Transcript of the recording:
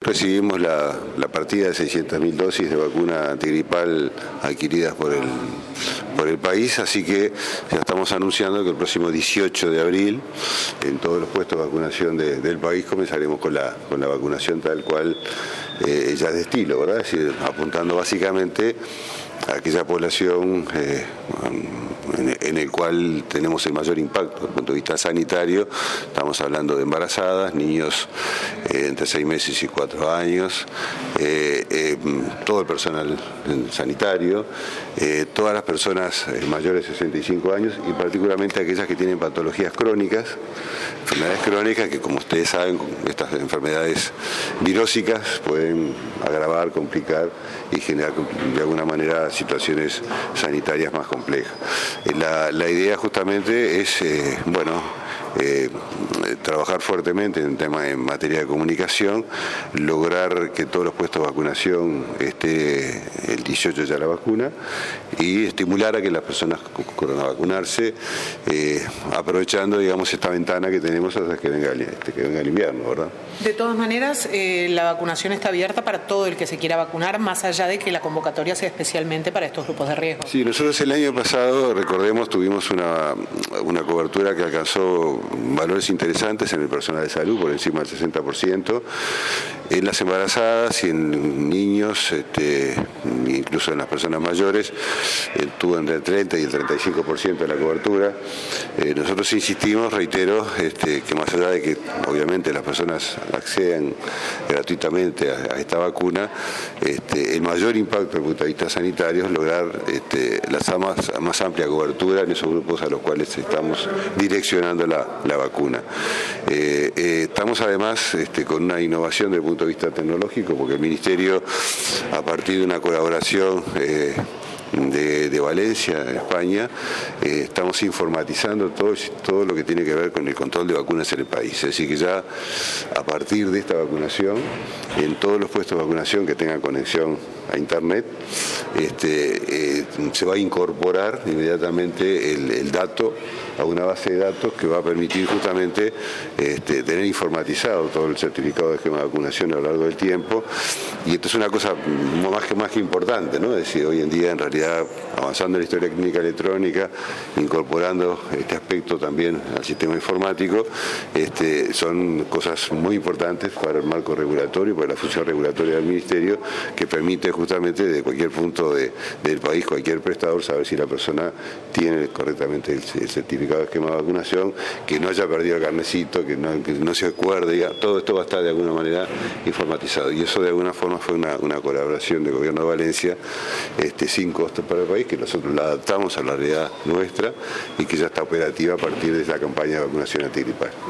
recibimos la partida de 600.000 dosis de vacuna antigripal adquiridas por el país, así que ya estamos anunciando que el próximo 18 de abril en todos los puestos de vacunación del país comenzaremos con la vacunación tal cual ya de estilo, ¿verdad? Es decir, apuntando básicamente a aquella población en el cual tenemos el mayor impacto desde el punto de vista sanitario. Estamos hablando de embarazadas, niños entre 6 meses y 4 años, todo el personal sanitario, todas las personas mayores de 65 años y particularmente aquellas que tienen patologías crónicas, enfermedades crónicas que, como ustedes saben, estas enfermedades virósicas pueden agravar, complicar y generar de alguna manera situaciones sanitarias más complejas. La idea justamente es, trabajar fuertemente en materia de comunicación, lograr que todos los puestos de vacunación esté el 18 ya la vacuna y estimular a que las personas corran a vacunarse, aprovechando, digamos, esta ventana que tenemos hasta que venga el invierno, ¿verdad? De todas maneras, la vacunación está abierta para todo el que se quiera vacunar, más allá de que la convocatoria sea especialmente para estos grupos de riesgo. Sí, nosotros el año pasado, recordemos, tuvimos una cobertura que alcanzó valores interesantes en el personal de salud, por encima del 60%, en las embarazadas y en niños, incluso en las personas mayores, tuvo entre el 30 y el 35% de la cobertura. Nosotros insistimos, reitero, que más allá de que obviamente las personas accedan gratuitamente a esta vacuna, el mayor impacto desde el punto de vista sanitario es lograr la más amplia cobertura en esos grupos a los cuales estamos direccionando la vacuna. Estamos además con una innovación desde el punto de vista tecnológico, porque el Ministerio, a partir de una colaboración de Valencia, en España, estamos informatizando todo lo que tiene que ver con el control de vacunas en el país. Es decir, que ya a partir de esta vacunación, en todos los puestos de vacunación que tengan conexión a Internet, se va a incorporar inmediatamente el dato a una base de datos que va a permitir justamente tener informatizado todo el certificado de esquema de vacunación a lo largo del tiempo. Y esto es una cosa más que importante, ¿no? Es decir, hoy en día, en realidad, avanzando en la historia clínica electrónica, incorporando este aspecto también al sistema informático, son cosas muy importantes para el marco regulatorio y para la función regulatoria del Ministerio, que permite justamente de cualquier punto del país, cualquier prestador, saber si la persona tiene correctamente el certificado de esquema de vacunación, que no haya perdido el carnecito, que no se acuerde, todo esto va a estar de alguna manera informatizado. Y eso de alguna forma fue una colaboración del Gobierno de Valencia, sin costos para el país, que nosotros la adaptamos a la realidad nuestra y que ya está operativa a partir de la campaña de vacunación antigripal.